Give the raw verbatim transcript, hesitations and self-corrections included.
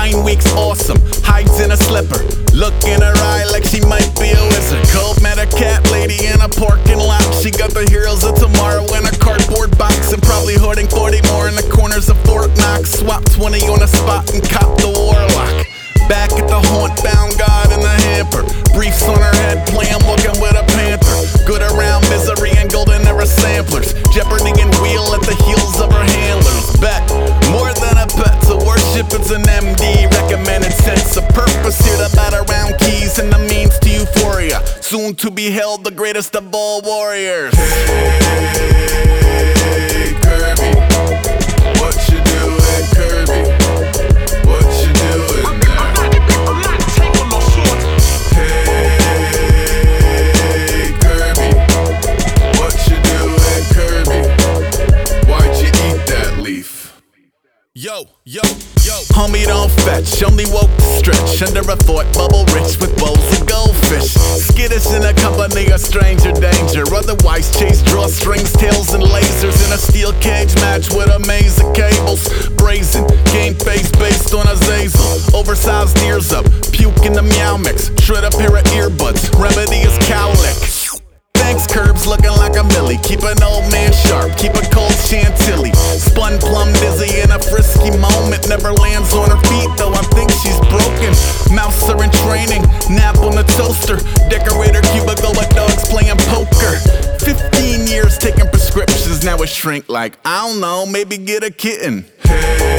Nine weeks awesome, hides in a slipper. Look in her eye like she might be a wizard. Cold met a cat lady in a parking lot. She got the heroes of tomorrow in a cardboard box, and probably hoarding forty more in the corners of Fort Knox. Swap twenty on the spot and cop the warlock. Back at the haunt, found God in the hamper. Briefs on her head, playing walking with a panther. Good around misery and golden era samplers. Jeopardy and wheel at the heels of her handlers. Bet, more than a pet to worship, it's an M D. Recommended sense of purpose here to bat around keys and the means to euphoria. Soon to be held the greatest of all warriors. Hey, Kirby, what you doing, Kirby? What you doing now? Hey, Kirby, what you doing, Kirby? Why'd you eat that leaf? Yo, yo, yo. Homie don't fetch, only woke to stretch under a thought bubble rich with bowls of goldfish. Skittish in a company of stranger danger. Otherwise chase drawstrings, tails and lasers in a steel cage match with a maze of cables. Brazen, game face based on a Zazel. Oversized ears up, puke in the meow mix. Shred a pair of earbuds, remedy is cowlick. Thanks, Curbs, looking like a millie. Keep an old man sharp, keep a cold chantilly. Spun plum dizzy in a frisky moment. Never lands on her feet, though I think she's broken. Mouse are in training, nap on the toaster. Decorator cubicle with dogs playing poker. Fifteen years taking prescriptions, now a shrink like, I don't know, maybe get a kitten. Hey,